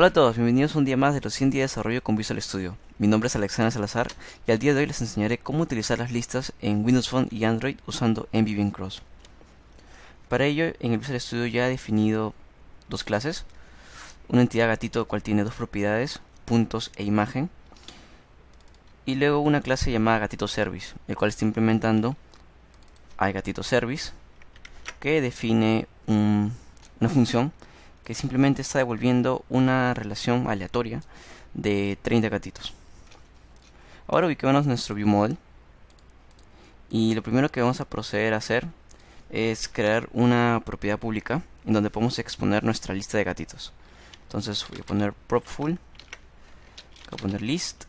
Hola a todos, bienvenidos a un día más de los 100 días de desarrollo con Visual Studio. Mi nombre es Alexander Salazar y al día de hoy les enseñaré cómo utilizar las listas en Windows Phone y Android usando NVBIM Cross. Para ello, en el Visual Studio ya he definido dos clases, una entidad gatito cual tiene dos propiedades, puntos e imagen, y luego una clase llamada gatito service, el cual está implementando iGatito service, que define una función que simplemente está devolviendo una relación aleatoria de 30 gatitos. Ahora ubiquémonos en nuestro ViewModel y lo primero que vamos a proceder a hacer es crear una propiedad pública en donde podemos exponer nuestra lista de gatitos. Entonces voy a poner propful, voy a poner list,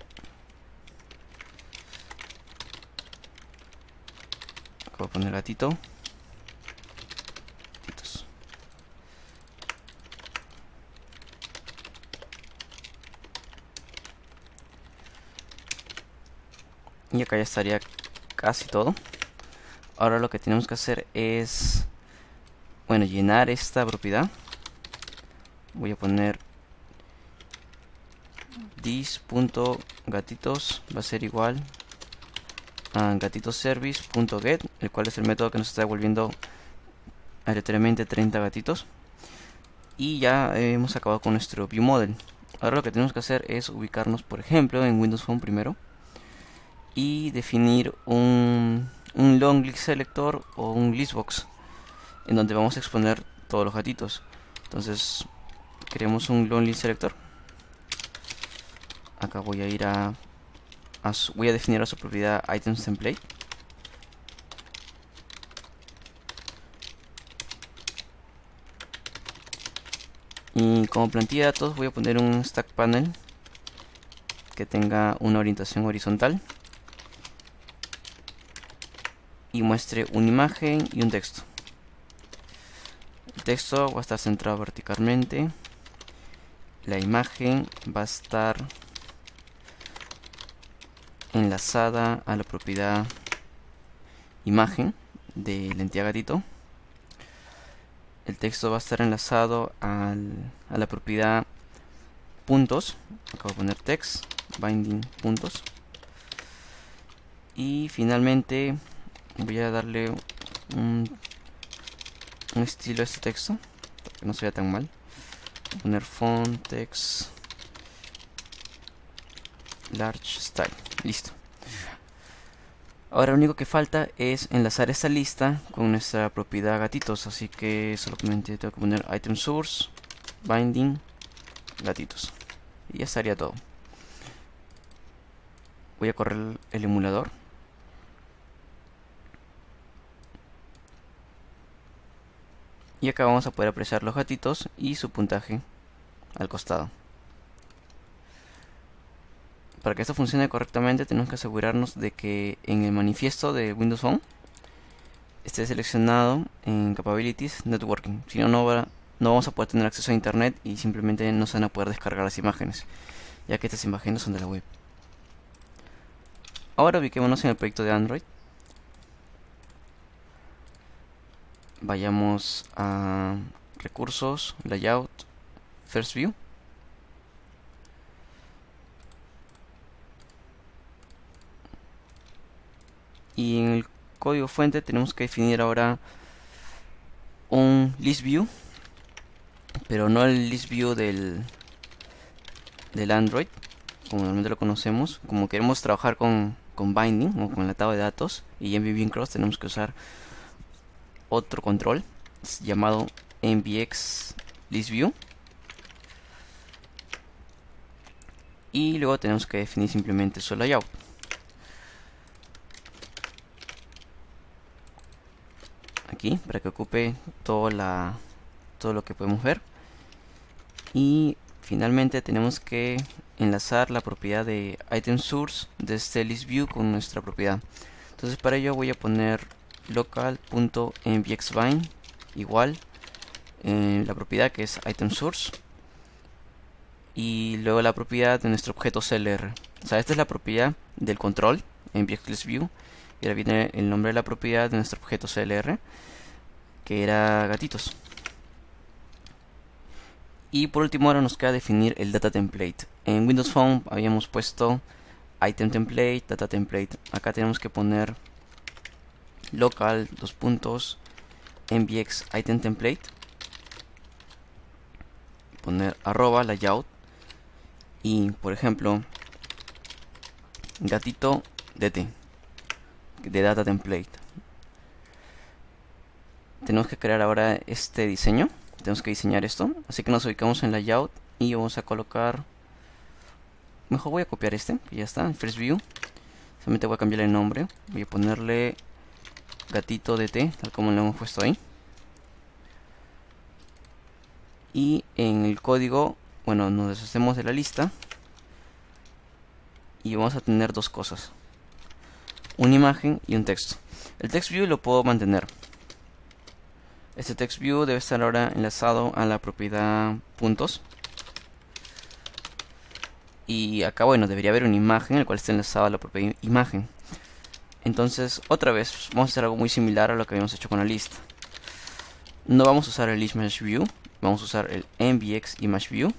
voy a poner gatito, gatitos. Y acá ya estaría casi todo. Ahora lo que tenemos que hacer es, llenar esta propiedad. Voy a poner this.gatitos va a ser igual a gatitoservice.get, el cual es el método que nos está devolviendo aleatoriamente 30 gatitos. Y ya hemos acabado con nuestro ViewModel. Ahora lo que tenemos que hacer es ubicarnos, por ejemplo, en Windows Phone primero y definir un long list selector o un listbox en donde vamos a exponer todos los gatitos. Entonces creemos un long list selector. Acá voy a ir voy a definir a su propiedad items template. Y como plantilla de datos voy a poner un stack panel que tenga una orientación horizontal y muestre una imagen y un texto. El texto va a estar centrado verticalmente. La imagen va a estar enlazada a la propiedad imagen de la entidad gatito. El texto va a estar enlazado a la propiedad puntos. Acá voy a poner text binding puntos. Y finalmente voy a darle un estilo a este texto para que no se vea tan mal. Voy a poner font text large style. Listo. Ahora lo único que falta es enlazar esta lista con nuestra propiedad gatitos, así que solamente tengo que poner item source binding gatitos y ya estaría todo. Voy a correr el emulador. Y acá vamos a poder apreciar los gatitos y su puntaje al costado. Para que esto funcione correctamente tenemos que asegurarnos de que en el manifiesto de Windows Phone esté seleccionado en Capabilities Networking. Si no, no vamos a poder tener acceso a internet y simplemente no se van a poder descargar las imágenes, ya que estas imágenes son de la web. Ahora ubiquémonos en el proyecto de Android. Vayamos a recursos, layout, first view. Y en el código fuente tenemos que definir ahora un list view, pero no el list view del Android como normalmente lo conocemos. Como queremos trabajar con binding o con el atado de datos y en NVBIM Cross, tenemos que usar otro control llamado nvx list view, y luego tenemos que definir simplemente su layout. Aquí para que ocupe todo lo que podemos ver. Y finalmente tenemos que enlazar la propiedad de item source de este list view con nuestra propiedad. Entonces para ello voy a poner local.nvxbind igual la propiedad que es item source y luego la propiedad de nuestro objeto CLR. O sea, esta es la propiedad del control nvxListView y ahora viene el nombre de la propiedad de nuestro objeto CLR, que era gatitos. Y por último ahora nos queda definir el data template. En Windows Phone habíamos puesto item template, data template. Acá tenemos que poner local mvx item template, poner arroba layout y por ejemplo gatito dt de data template. Tenemos que crear ahora este diseño, tenemos que diseñar esto, así que nos ubicamos en layout y vamos a colocar, mejor voy a copiar este, y ya está, en first view. Solamente voy a cambiar el nombre, voy a ponerle gatito dt, tal como lo hemos puesto ahí. Y en el código, bueno, nos deshacemos de la lista y vamos a tener dos cosas, una imagen y un texto. El text view lo puedo mantener. Este text view debe estar ahora enlazado a la propiedad puntos. Y acá, bueno, debería haber una imagen el cual está enlazado a la propia imagen. Entonces, otra vez, vamos a hacer algo muy similar a lo que habíamos hecho con la lista. No vamos a usar el image view, vamos a usar el mvx image view.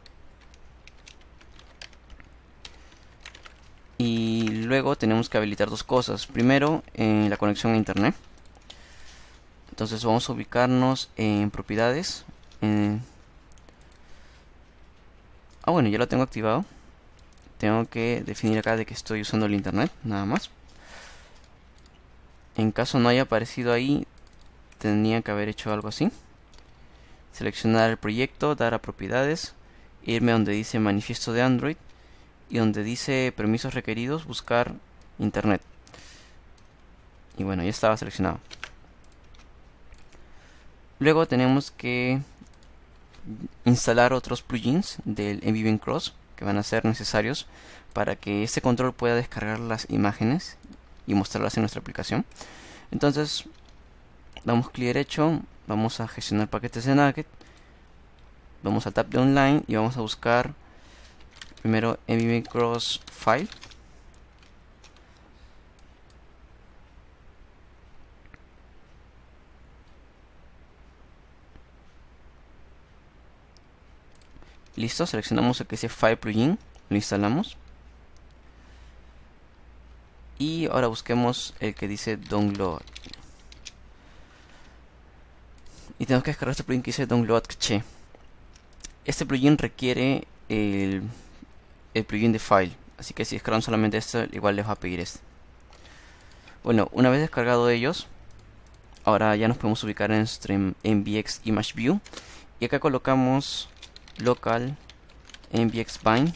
Y luego tenemos que habilitar dos cosas. Primero, la conexión a internet. Entonces vamos a ubicarnos en propiedades. Bueno, ya lo tengo activado. Tengo que definir acá de que estoy usando el internet, nada más. En caso no haya aparecido ahí, tenía que haber hecho algo así. Seleccionar el proyecto, dar a propiedades, irme donde dice manifiesto de Android y donde dice permisos requeridos, buscar internet. Y bueno, ya estaba seleccionado. Luego tenemos que instalar otros plugins del NVIDIA Cross que van a ser necesarios para que este control pueda descargar las imágenes y mostrarlas en nuestra aplicación. Entonces damos clic derecho, vamos a gestionar paquetes de Nugget, vamos al tab de online y vamos a buscar primero NVIDIA Cross File. Listo, seleccionamos el que dice File Plugin, lo instalamos. Y ahora busquemos el que dice Download. Y tenemos que descargar este plugin que dice Download Cache. Este plugin requiere el plugin de File. Así que si descargan solamente esto, igual les va a pedir este. Bueno, una vez descargado ellos, ahora ya nos podemos ubicar en nuestro MVX Image View. Y acá colocamos local MVX bind.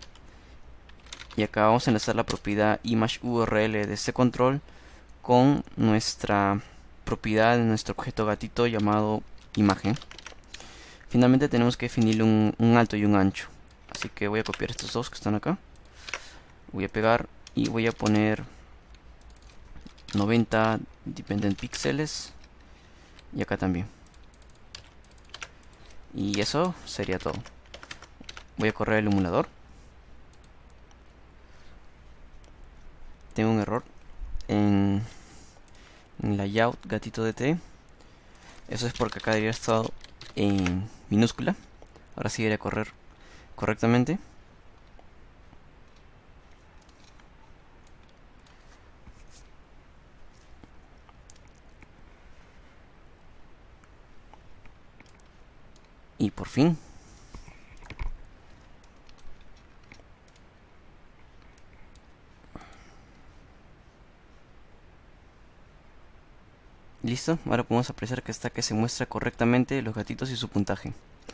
Y acá vamos a enlazar la propiedad image URL de este control con nuestra propiedad de nuestro objeto gatito llamado imagen. Finalmente tenemos que definirle un alto y un ancho. Así que voy a copiar estos dos que están acá. Voy a pegar y voy a poner 90 dependent píxeles. Y acá también. Y eso sería todo. Voy a correr el emulador. Tengo un error en layout gatito dt. Eso es porque acá debería estar en minúscula. Ahora sí debería correr correctamente. Y por fin. Listo, ahora podemos apreciar que está que se muestra correctamente los gatitos y su puntaje.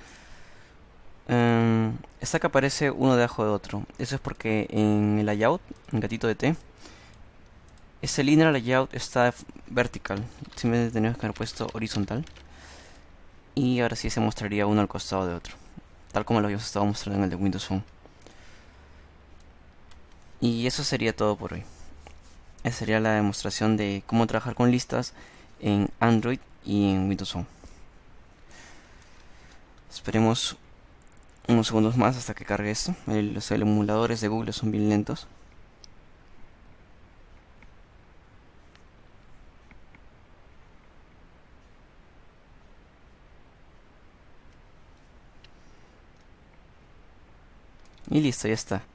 Está que aparece uno debajo de otro. Eso es porque en el layout, en gatito de T, ese linear layout está vertical. Simplemente tenemos que haber puesto horizontal. Y ahora sí se mostraría uno al costado de otro, tal como lo habíamos estado mostrando en el de Windows Phone. Y eso sería todo por hoy. Esa sería la demostración de cómo trabajar con listas en Android y en Windows Phone. Esperemos unos segundos más hasta que cargue esto. Los emuladores de Google son bien lentos. Y listo, ya está.